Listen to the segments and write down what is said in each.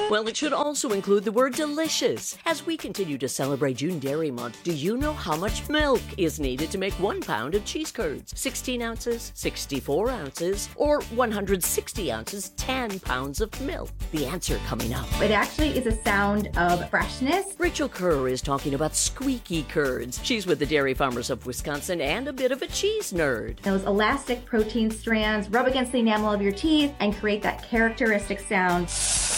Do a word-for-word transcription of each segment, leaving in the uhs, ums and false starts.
Well, it should also include the word delicious. As we continue to celebrate June Dairy Month, do you know how much milk is needed to make one pound of cheese curds? sixteen ounces, sixty-four ounces, or one hundred sixty ounces, ten pounds of milk? The answer coming up. It actually is a sound of freshness. Rachel Kerr is talking about squeaky curds. She's with the Dairy Farmers of Wisconsin and a bit of a cheese nerd. Those elastic protein strands rub against the enamel of your teeth and create that characteristic sound.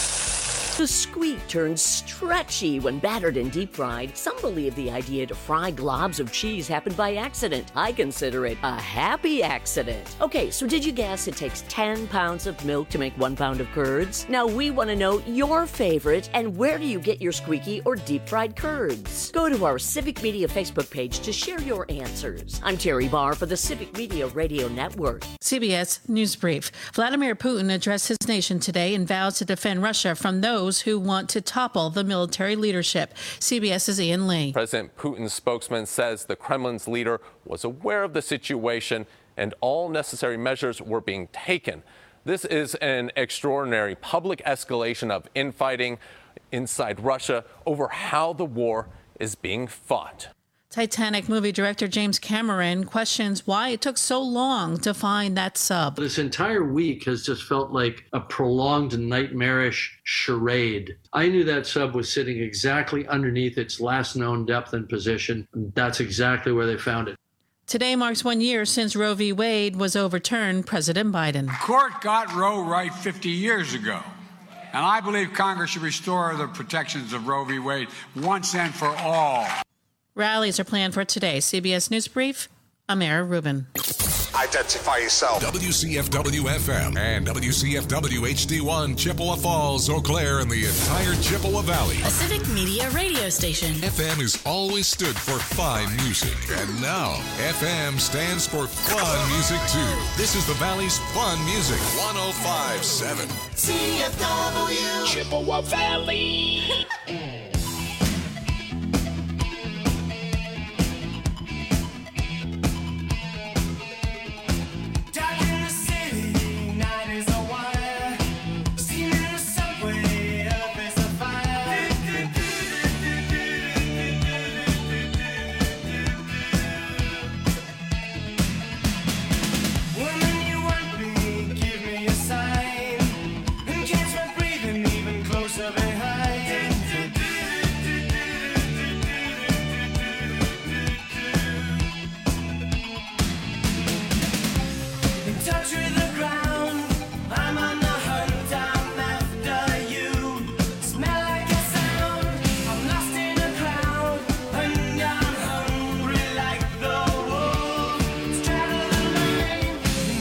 The squeak turns stretchy when battered and deep fried. Some believe the idea to fry globs of cheese happened by accident. I consider it a happy accident. Okay, so did you guess it takes ten pounds of milk to make one pound of curds? Now we want to know your favorite and where do you get your squeaky or deep fried curds? Go to our Civic Media Facebook page to share your answers. I'm Terry Barr for the Civic Media Radio Network. C B S News Brief. Vladimir Putin addressed his nation today and vows to defend Russia from those who want to topple the military leadership. CBS's Ian Lee. President Putin's spokesman says the Kremlin's leader was aware of the situation and all necessary measures were being taken. This is an extraordinary public escalation of infighting inside Russia over how the war is being fought. Titanic movie director James Cameron questions why it took so long to find that sub. This entire week has just felt like a prolonged nightmarish charade. I knew that sub was sitting exactly underneath its last known depth and position. That's exactly where they found it. Today marks one year since Roe v. Wade was overturned. President Biden. The court got Roe right fifty years ago. And I believe Congress should restore the protections of Roe v. Wade once and for all. Rallies are planned for today. C B S News Brief, Amara Rubin. Identify yourself. W C F W F M and W C F W H D one, Chippewa Falls, Eau Claire, and the entire Chippewa Valley. A Civic Media radio station. F M has always stood for fine music. And now, F M stands for fun music, too. This is the Valley's fun music. one oh five point seven. C F W. Chippewa Valley.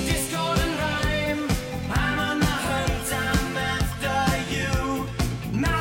My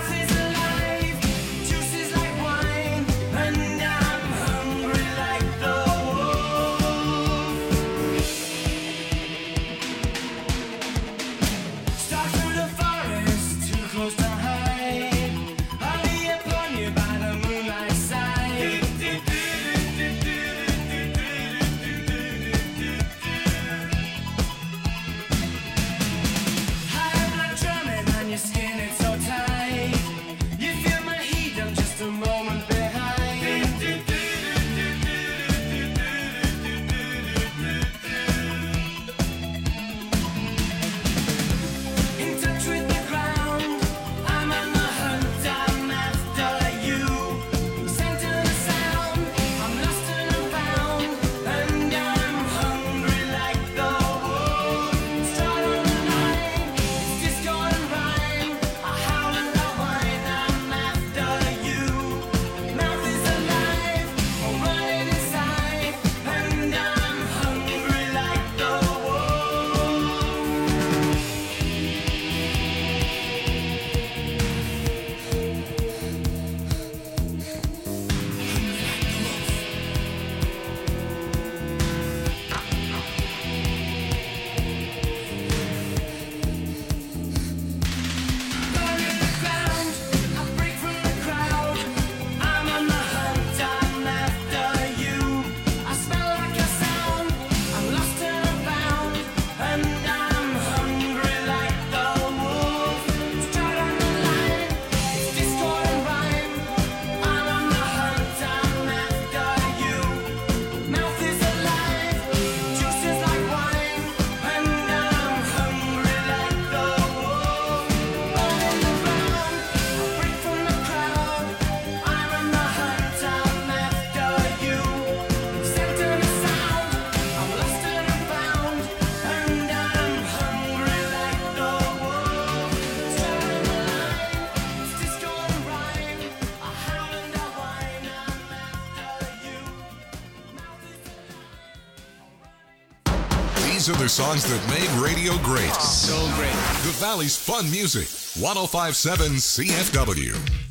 These are the songs that made radio great. So great. The Valley's Fun Music. one oh five point seven C F W.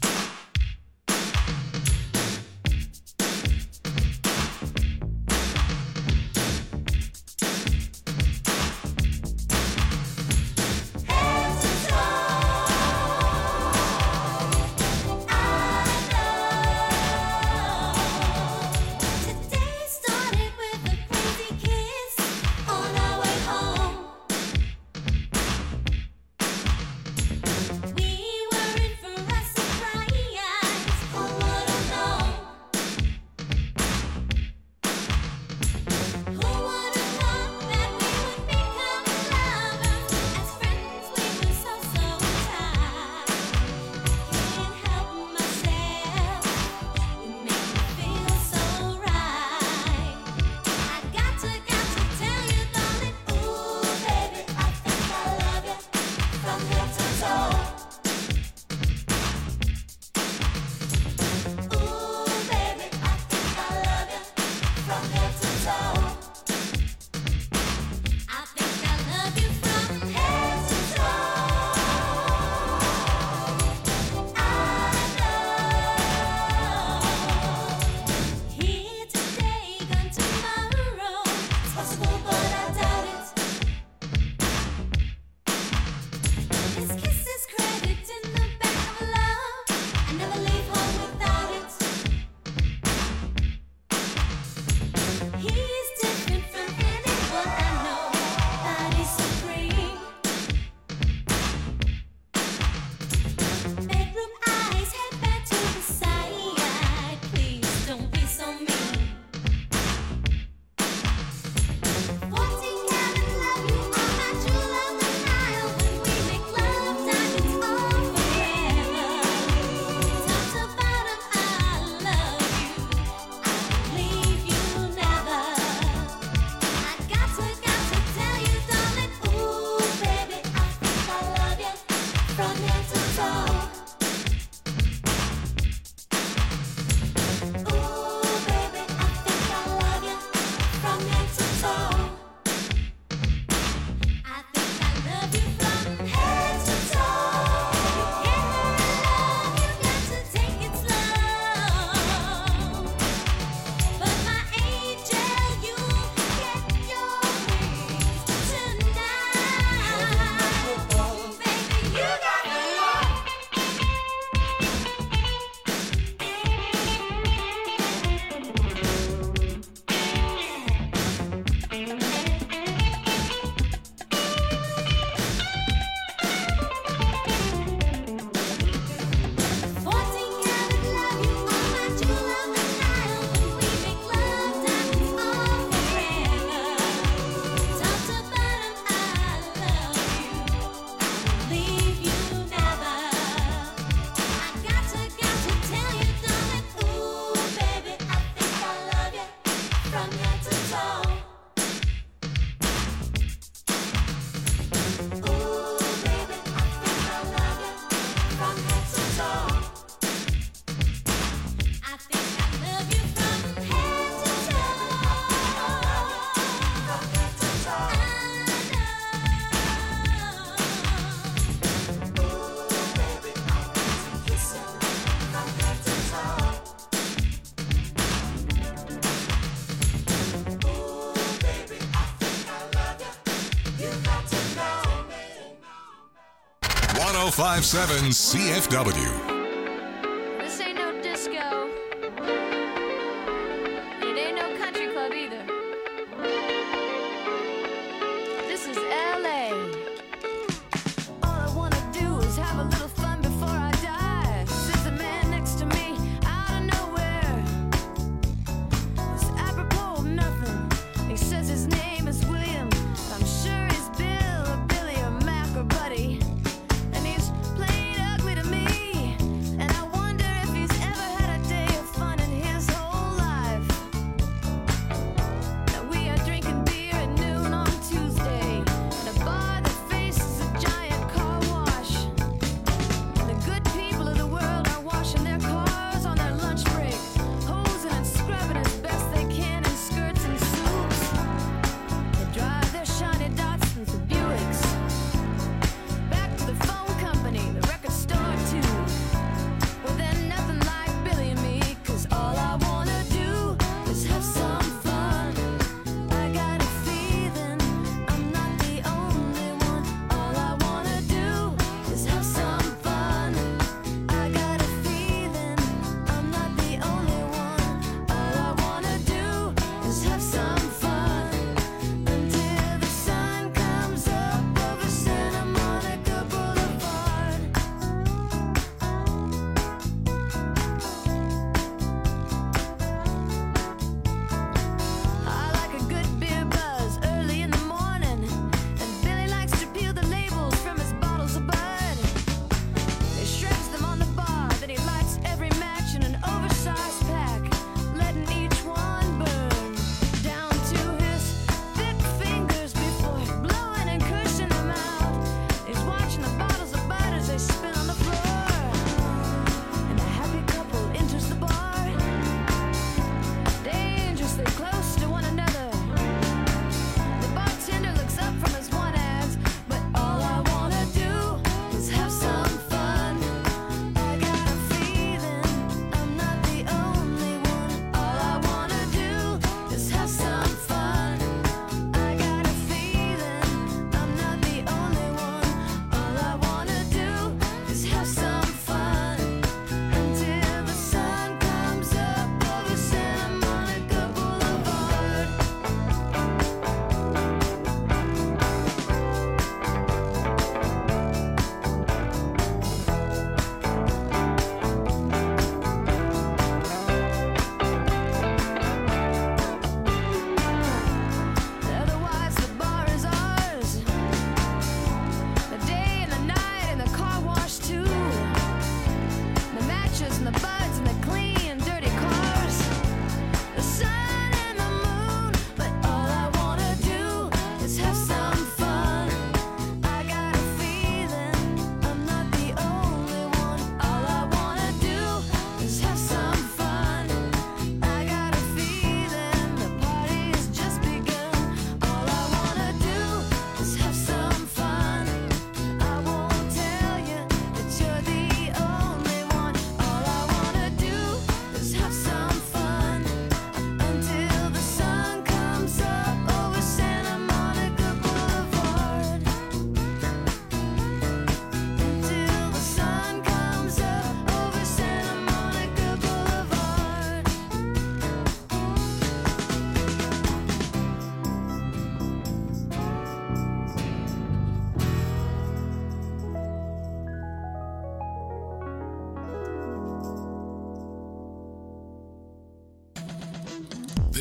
one oh five point seven C F W. This ain't no disco. It ain't no country club either. This is L A. All I wanna do is have a little fun before I die. There's a man next to me out of nowhere. It's apropos of nothing. He says his name is William. I'm sure he's Bill or Billy or Mac or Buddy. And he's plain ugly to me.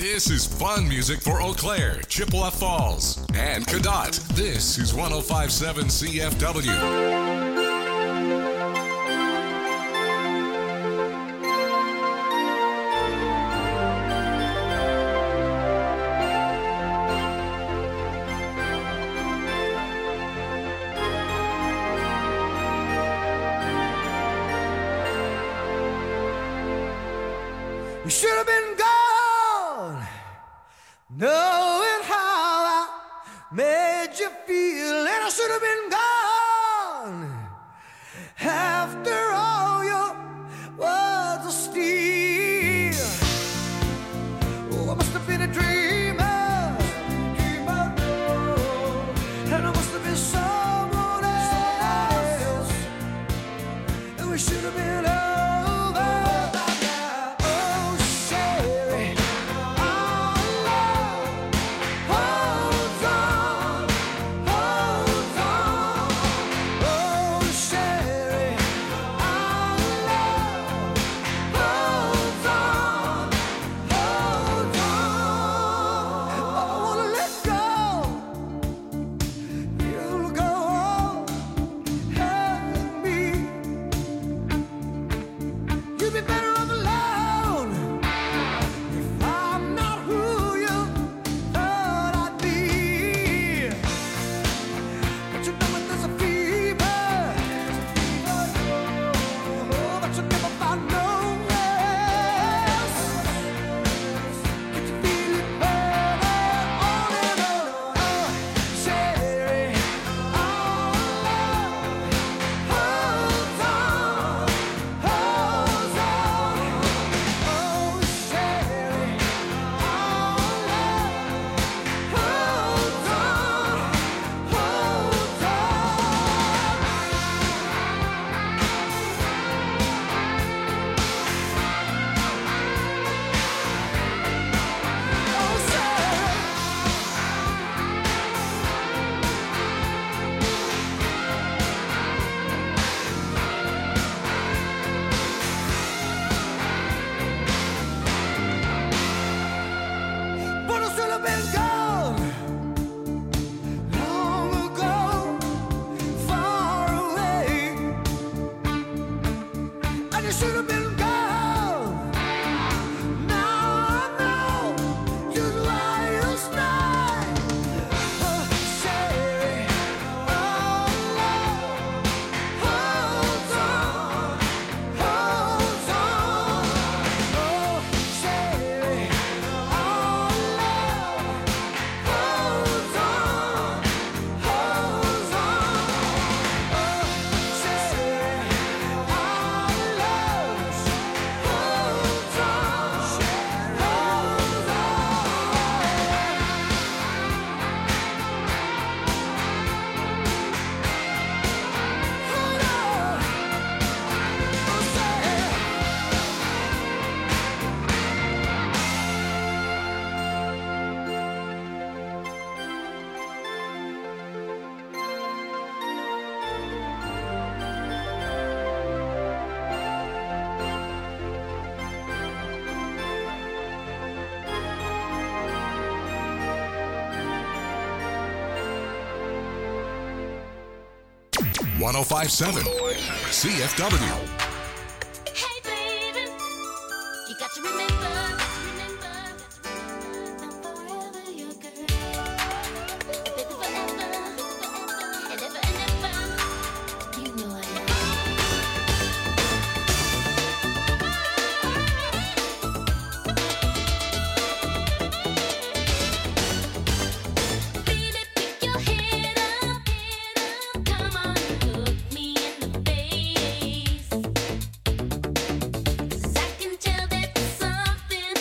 This is fun music for Eau Claire, Chippewa Falls, and Cadott. This is one oh five point seven C F W. You should have been gone, knowing how I made you feel, and I should have been gone after all your words of steel. Oh, I must have been a dreamer, dreamer, and I must have been someone else, and we should have been over. one oh five point seven C F W. Hey baby, you got to remember, remember, I'm forever your girl. Baby, forever, and ever and ever, you know I am. Baby, pick your head up, come on, look me in the face. 'Cause I can tell that there's something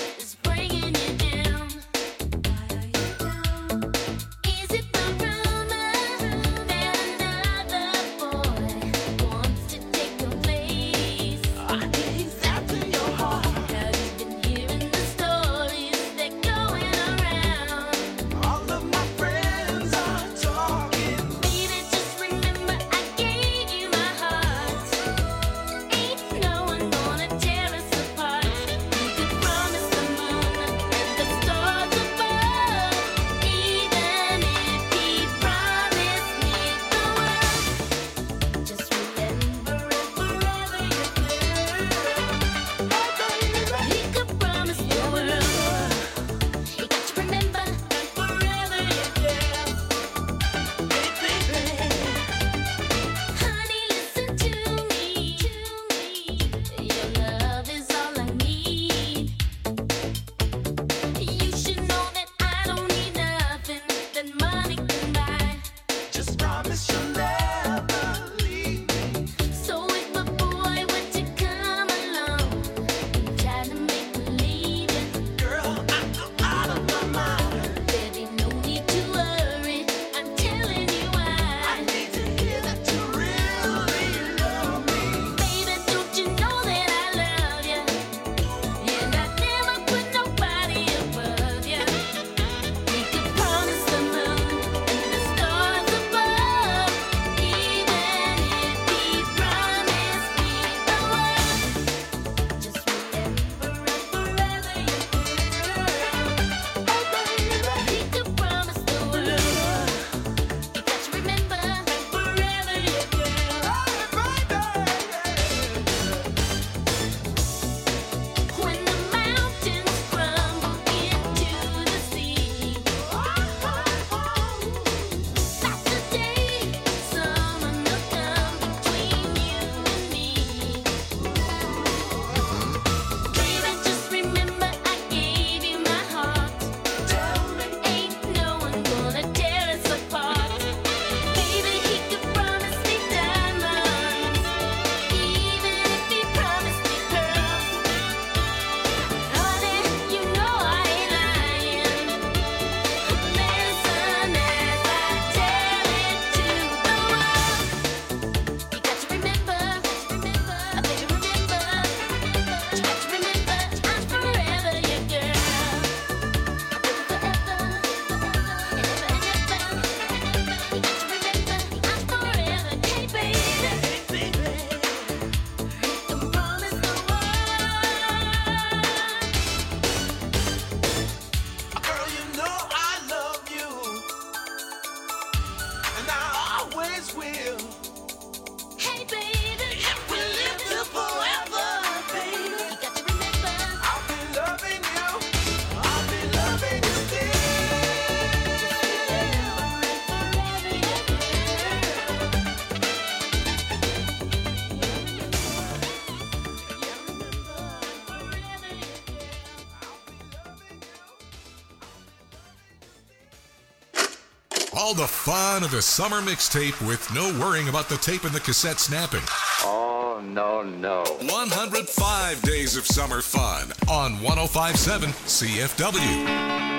All the fun of the summer mixtape with no worrying about the tape and the cassette snapping. Oh, no, no. one hundred five days of summer fun on one oh five point seven C F W.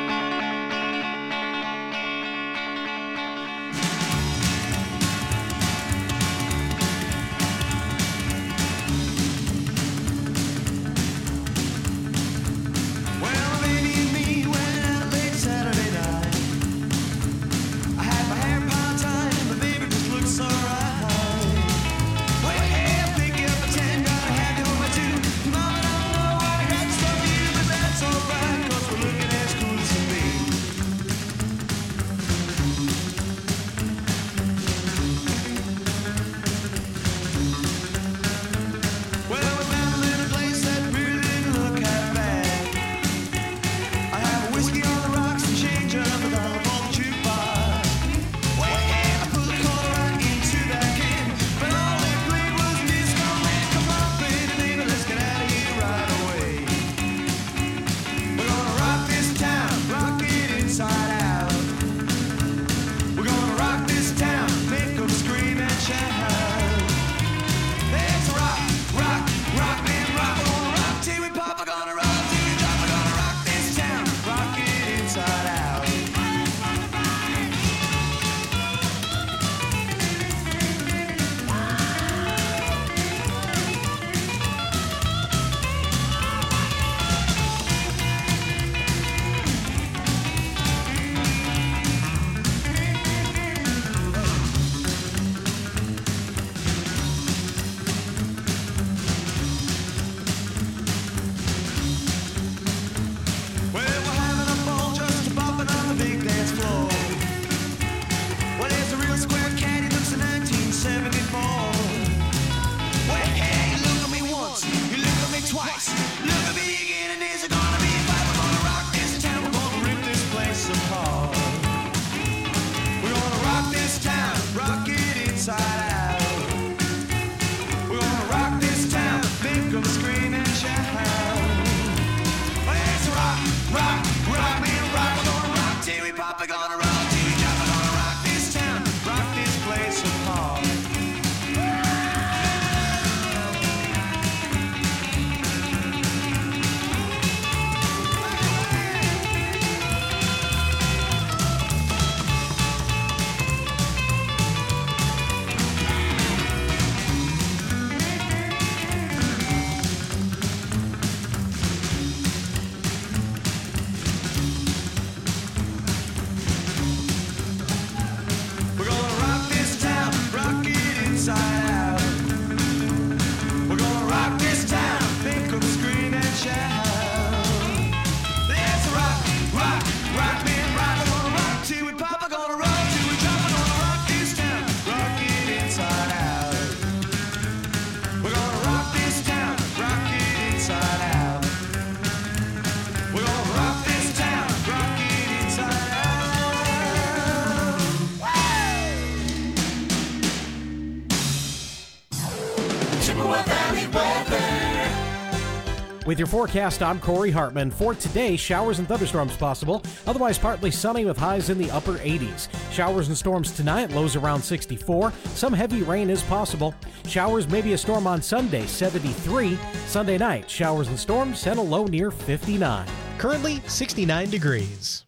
With your forecast, I'm Corey Hartman. For today, showers and thunderstorms possible. Otherwise, partly sunny with highs in the upper eighties. Showers and storms tonight, lows around sixty-four. Some heavy rain is possible. Showers, maybe a storm on Sunday, seventy-three. Sunday night, showers and storms and a low near fifty-nine. Currently, sixty-nine degrees.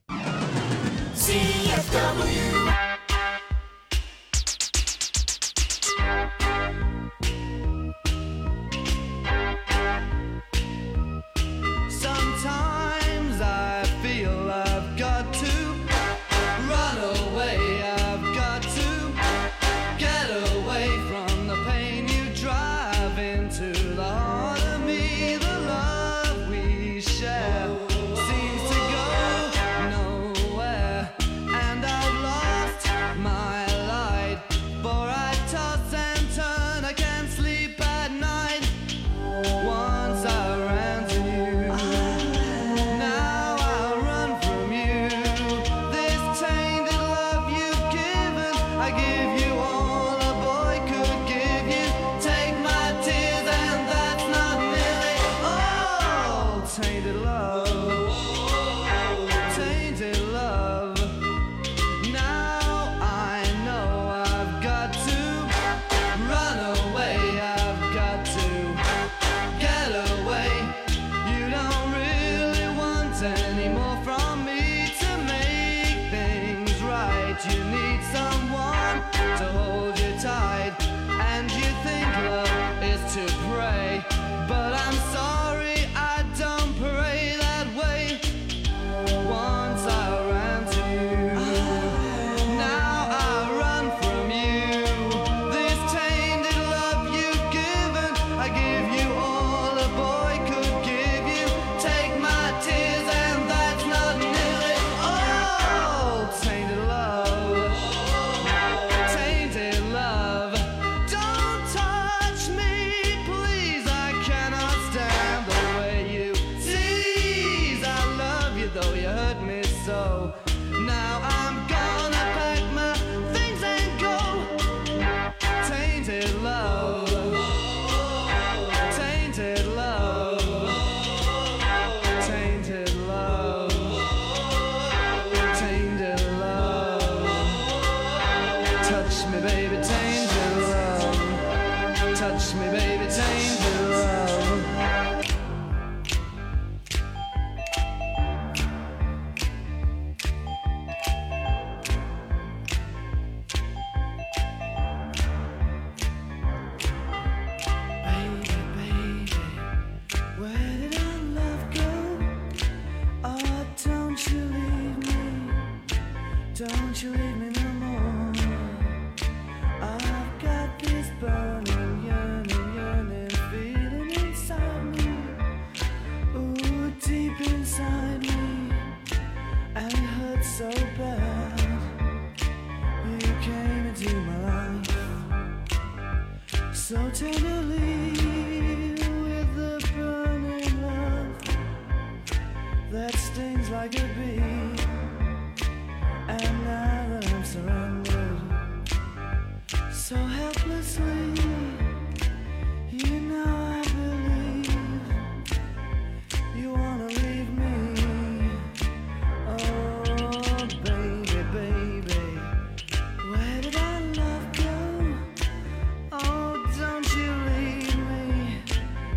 C F W. Sometimes I feel I've got to run away. I've got to get away from the pain you drive into the heart of me. The love we share seems to go nowhere, and I've lost my light. For I toss and turn, I can't sleep at night. Once I ran to you. That's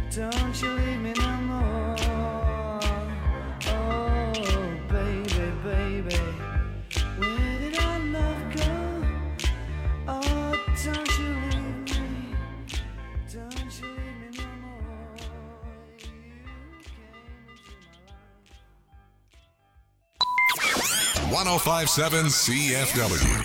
Don't you leave me no more. Oh, baby, baby, where did our love go? Oh, don't you leave me, don't you leave me no more. You came into my life. one oh five point seven C F W.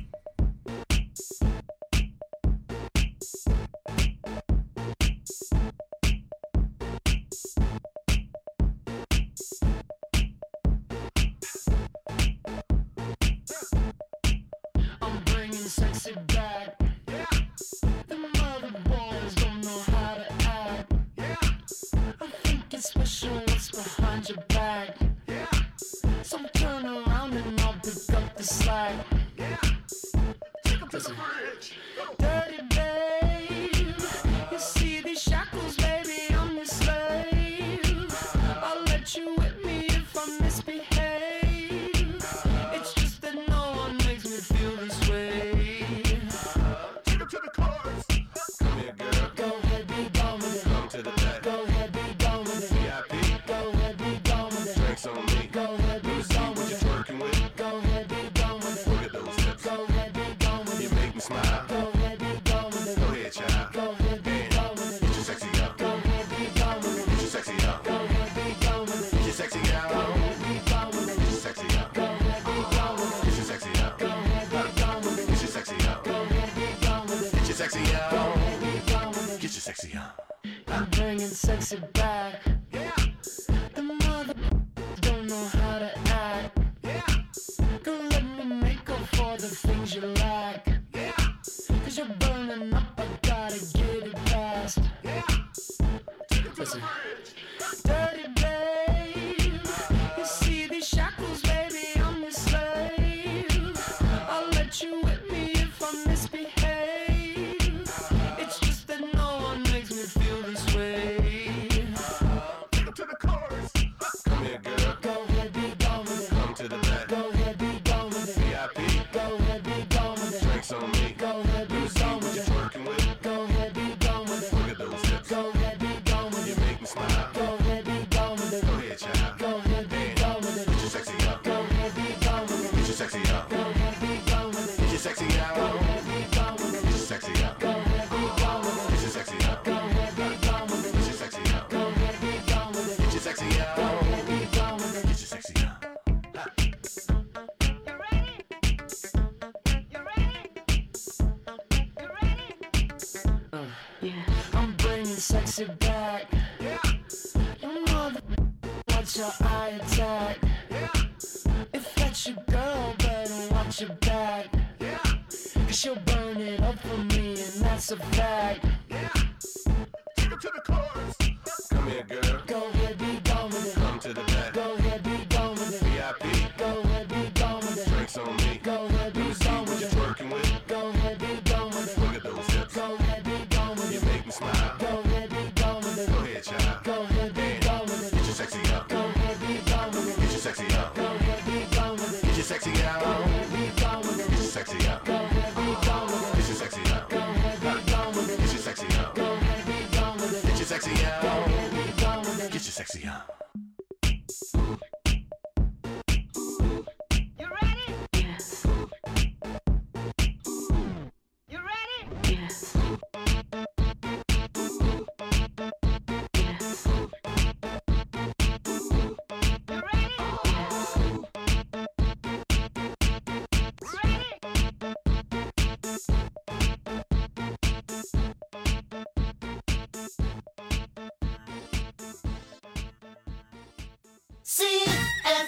C F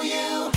W.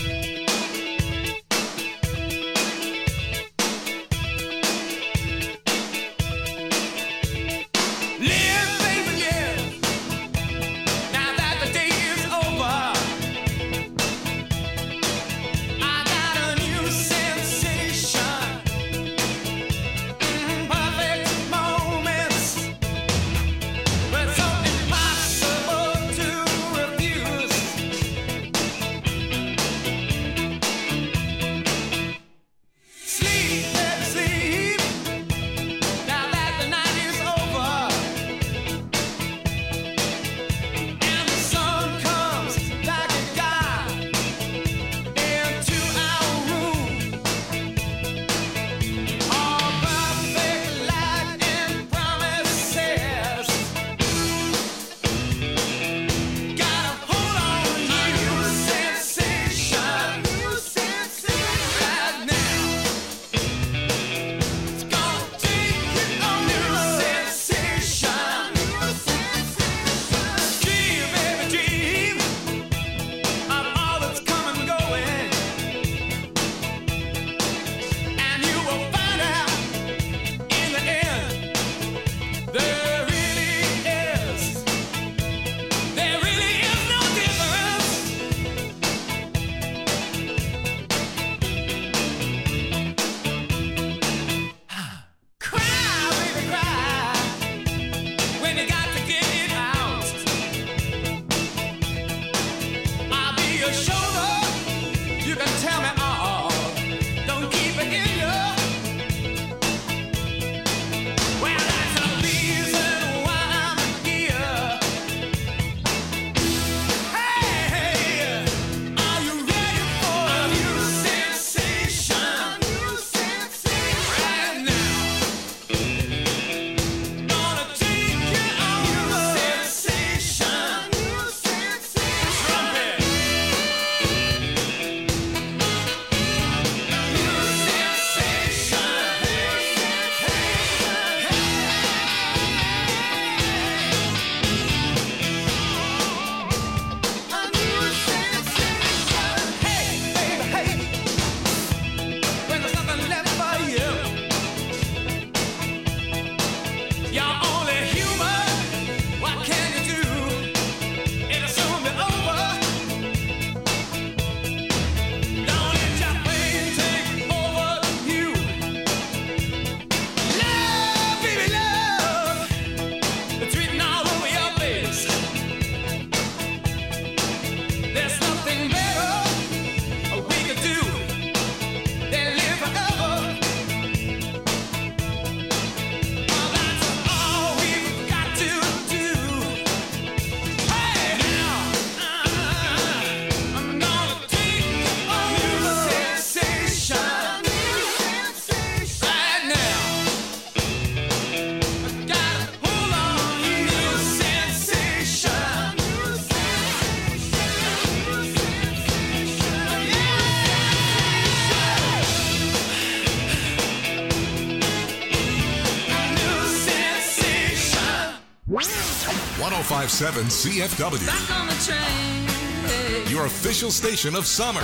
one oh five point seven C F W. Back on the train. Your official station of summer.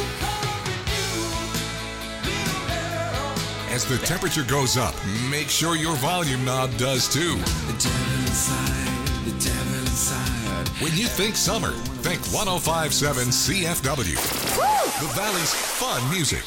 As the temperature goes up, make sure your volume knob does too. The devil inside, the devil inside. When you think summer, think one oh five point seven C F W. The Valley's fun music.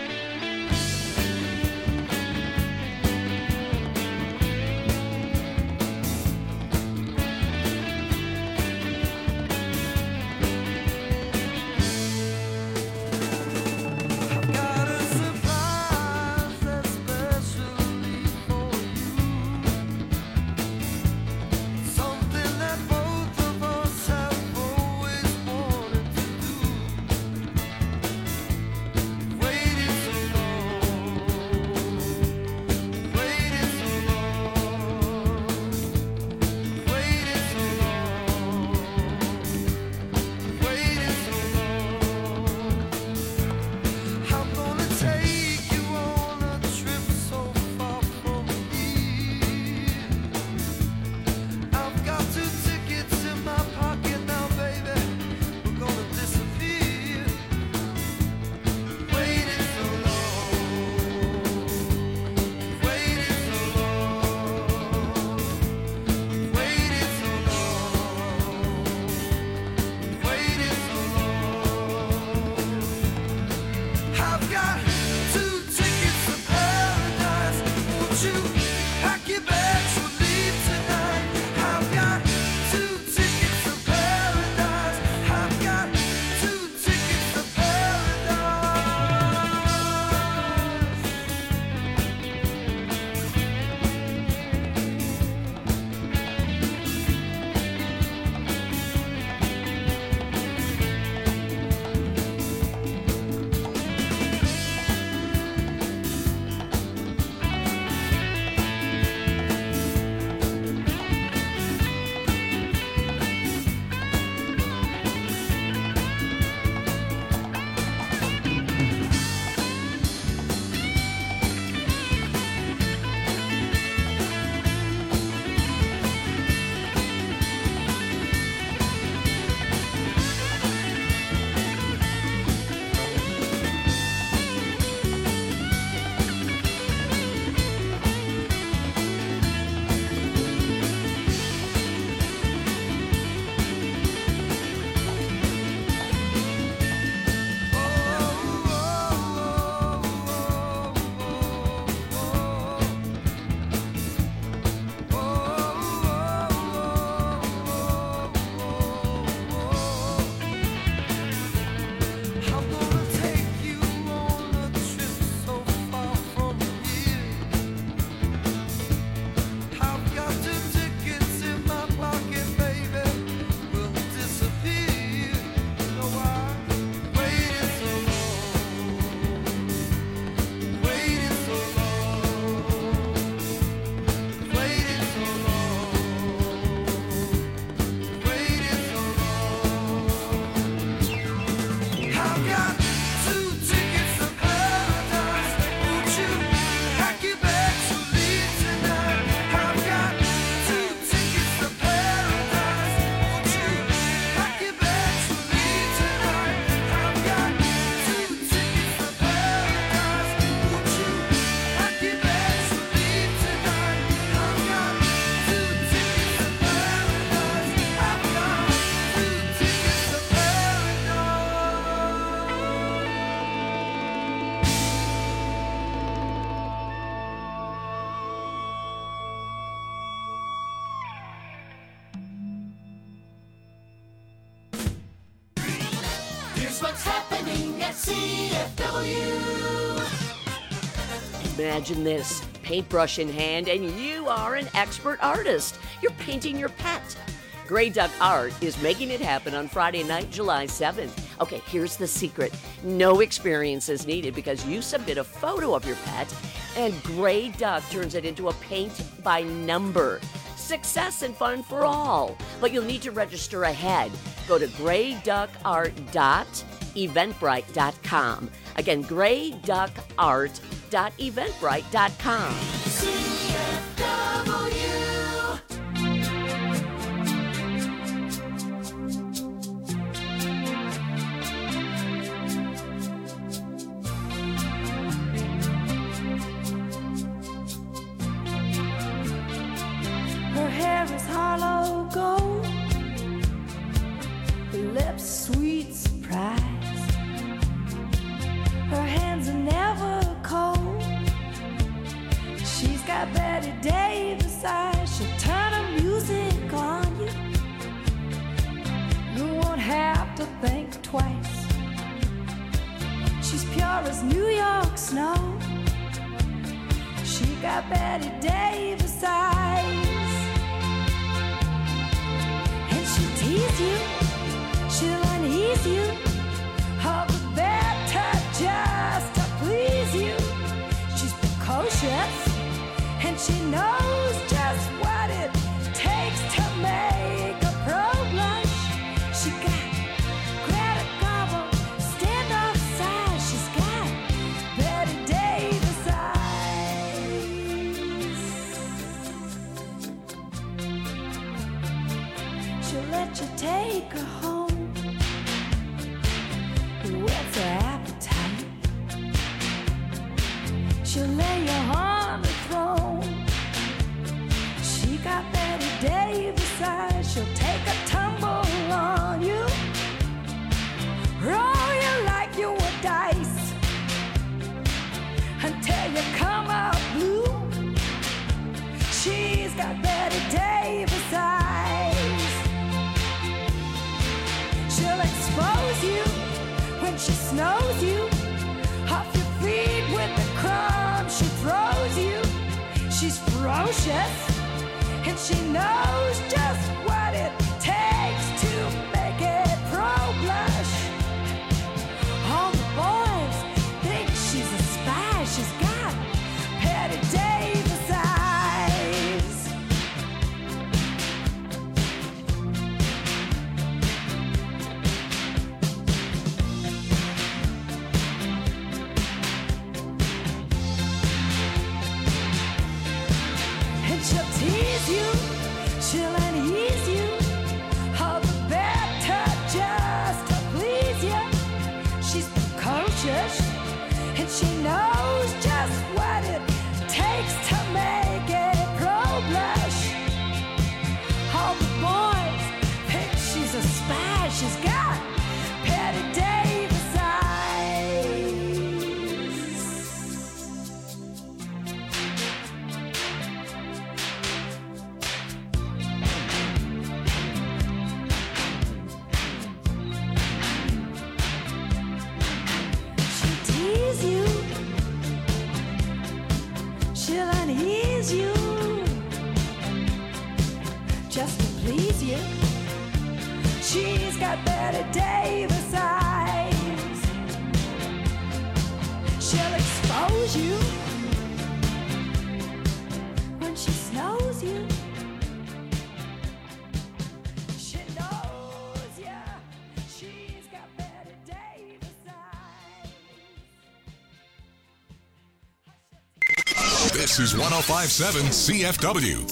what's happening at C F W. Imagine this, paintbrush in hand, and you are an expert artist. You're painting your pet. Grey Duck Art is making it happen on Friday night, July seventh. Okay, here's the secret. No experience is needed because you submit a photo of your pet, and Grey Duck turns it into a paint by number. Success and fun for all. But you'll need to register ahead. Go to grey duck art dot eventbrite dot com. Again, grey duck art dot eventbrite dot com. C F W. got Betty Davis eyes, and she'll tease you, she'll unease you, all the better just to please you. She's precocious, and she knows just what it takes to make a pro blush. She got Greta Garbo, standoff size. She's got Betty Davis eyes. She'll let you take her home. What's her appetite? She'll lay you on the throne. She got Betty Davis eyes. She'll take a tumble on you, roll you like you were dice, until you come out blue. She's got Betty Davis eyes. She'll expose you when she snows you, off your feet with the crumbs she throws you. She's ferocious, and she knows just what it takes to make it pro blush. All the boys think she's a spy. She's got Betty Davis eyes. And she'll tease you, she'll unease you, all the better just to please you. She's precocious, and she knows just what it takes to make it pro blush. All the boys think she's a spy. She's got Betty Davis eyes. She'll tease you, she'll unease you, just to please you. She's got Betty Davis eyes. She'll expose you when she snows you. She knows ya. She's got Betty Davis eyes. This is one oh five point seven C F W.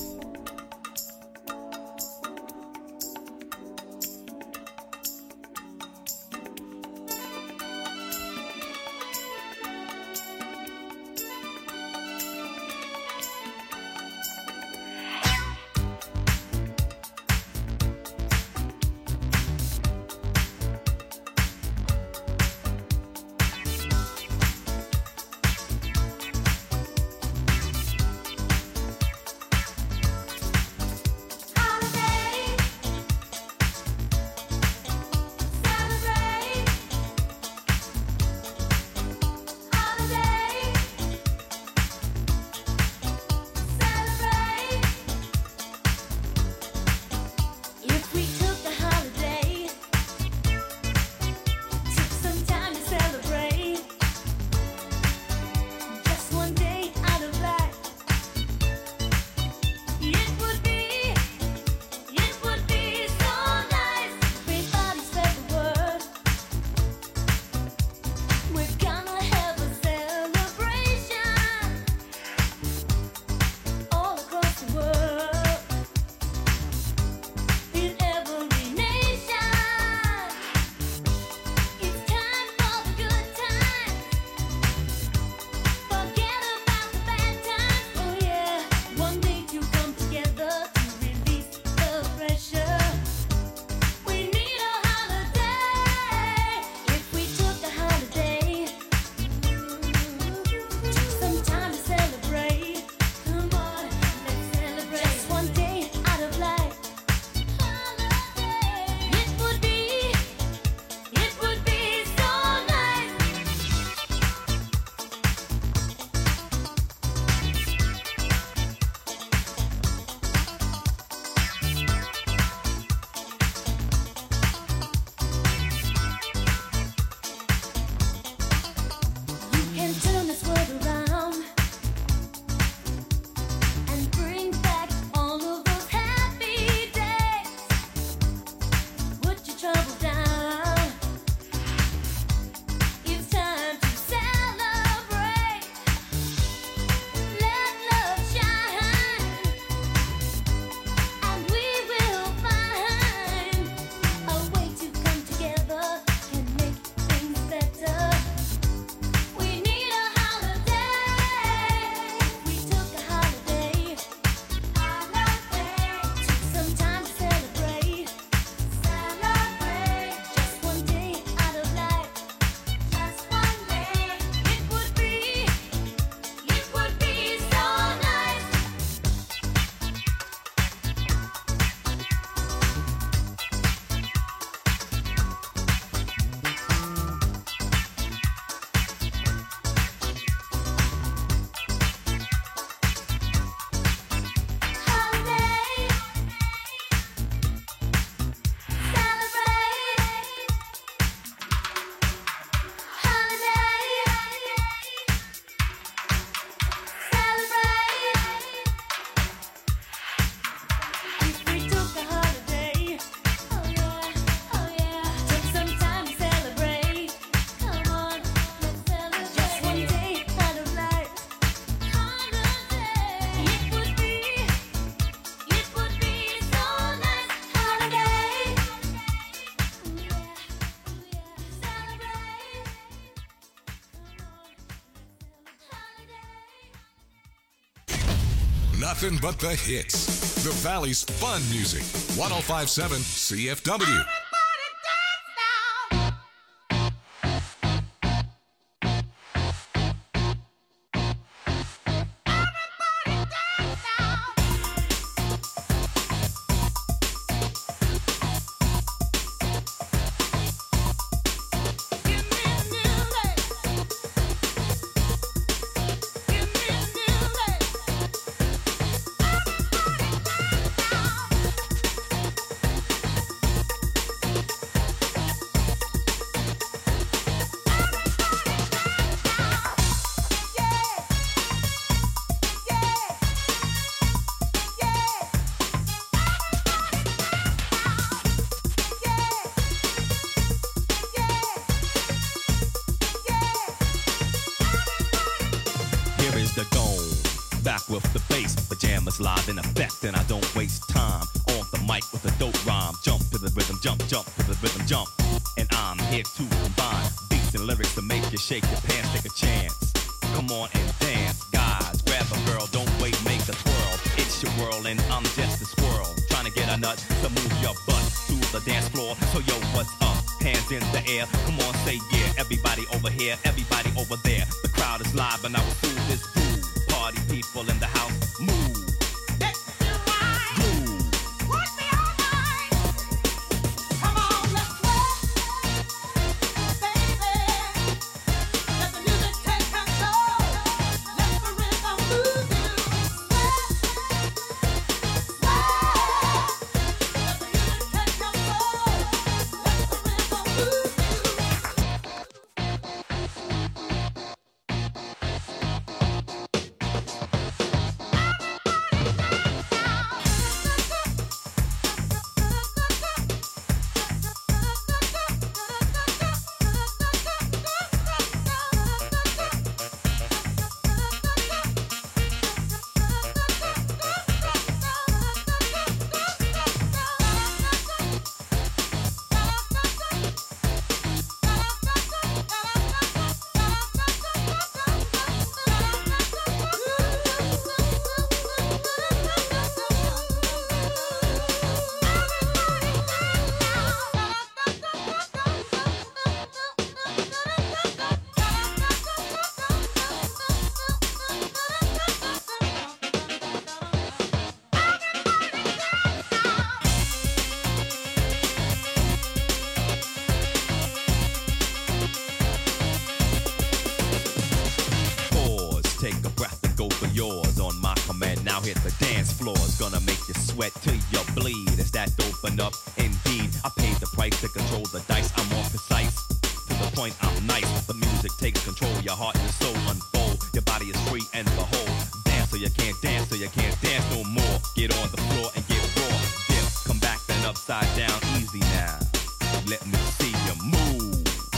Nothing but the hits. The Valley's fun music. one oh five point seven C F W. With the bass, pajamas live in effect, and I don't waste time on the mic with a dope rhyme. Jump to the rhythm, jump, jump to the rhythm, jump. And I'm here to combine beats and lyrics to make you shake your pants, take a chance. Come on and dance, guys. Grab a girl, don't wait, make a twirl. It's your world, and I'm just a squirrel trying to get a nut to move your butt to the dance floor. So yo, what's up? Hands in the air, come on, say yeah. Everybody over here, everybody over there. The crowd is live, and I will do this groove. Party people in the house, move. Hit the dance floor, is gonna make you sweat till you bleed. Is that open up? Indeed, I paid the price to control the dice. I'm more precise, to the point I'm nice. The music takes control, your heart and your soul unfold. Your body is free and behold. Dance so you can't dance, so you can't dance no more. Get on the floor and get raw. Dip, come back then upside down, easy now. Let me see you move.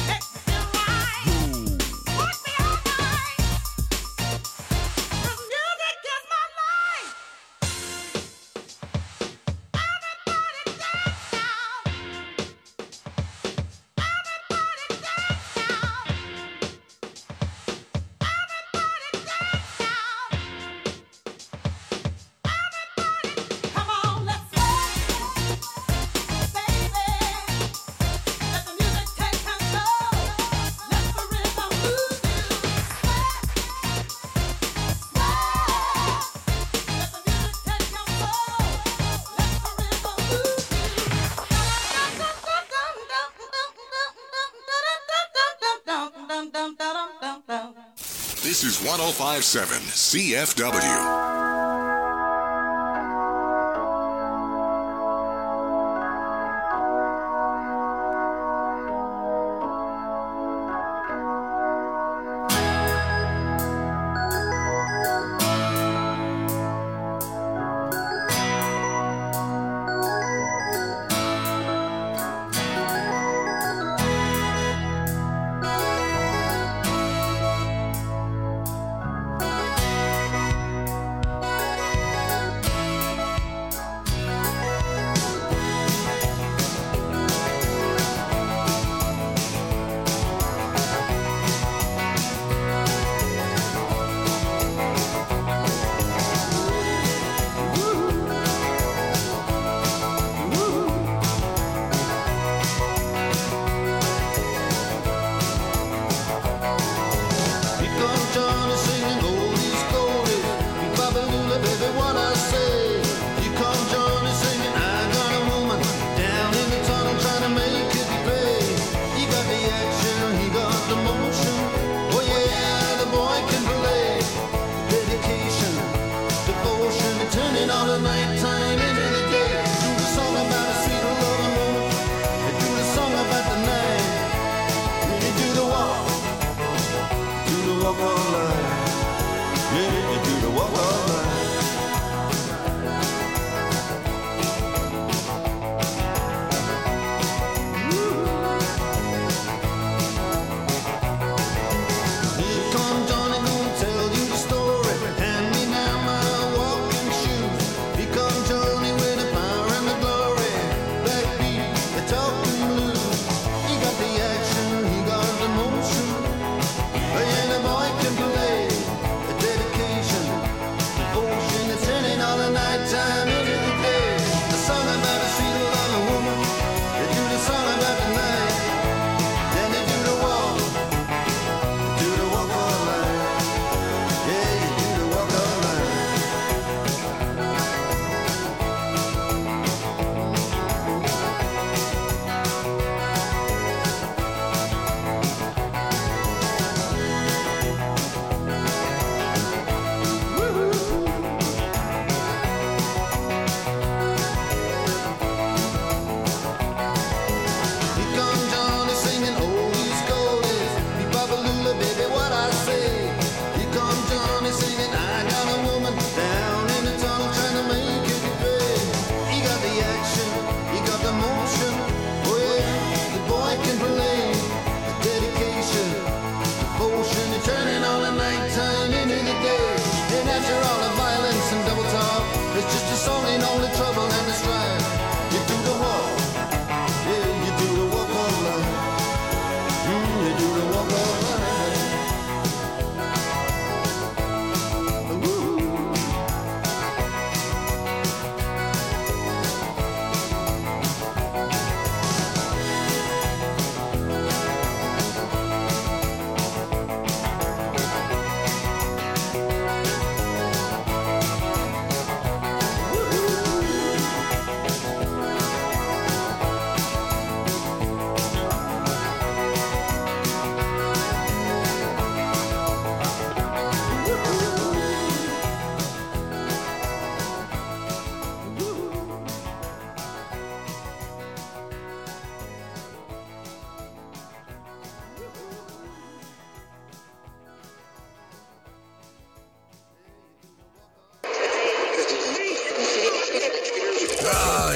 This is one oh five point seven C F W.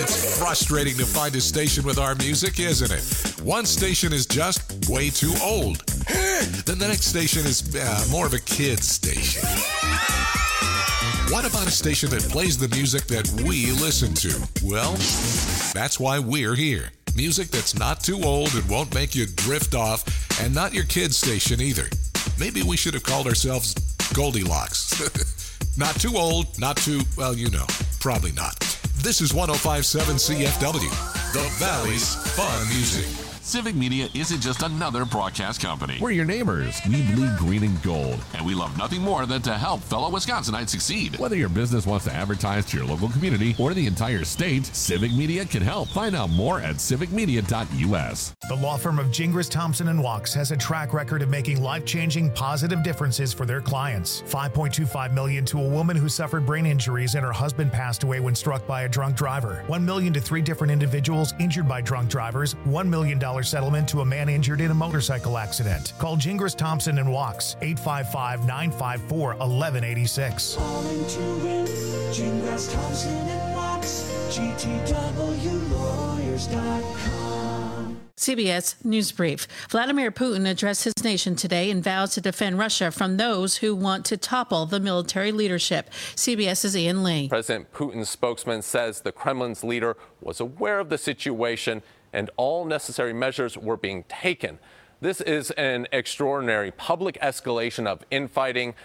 It's frustrating to find a station with our music, isn't it? One station is just way too old. Then the next station is uh, more of a kid's station. What about a station that plays the music that we listen to? Well, that's why we're here. Music that's not too old and won't make you drift off, and not your kid's station either. Maybe we should have called ourselves Goldilocks. Not too old, not too, well, you know, probably not. This is one oh five point seven C F W, the Valley's Fun Music. Civic Media isn't just another broadcast company. We're your neighbors. We bleed green and gold. And we love nothing more than to help fellow Wisconsinites succeed. Whether your business wants to advertise to your local community or the entire state, Civic Media can help. Find out more at civic media dot U S. The law firm of Gingras, Thompson and Wachs has a track record of making life-changing positive differences for their clients. five point two five million dollars to a woman who suffered brain injuries and her husband passed away when struck by a drunk driver. one million dollars to three different individuals injured by drunk drivers. one million dollars settlement to a man injured in a motorcycle accident. Call Gingras, Thompson and Wachs, eight five five, nine five four, one one eight six. Calling to win, Gingras, Thompson and Wachs, G T W lawyers dot com. C B S News Brief. Vladimir Putin addressed his nation today and vowed to defend Russia from those who want to topple the military leadership. CBS's Ian Lee. President Putin's spokesman says the Kremlin's leader was aware of the situation and all necessary measures were being taken. This is an extraordinary public escalation of infighting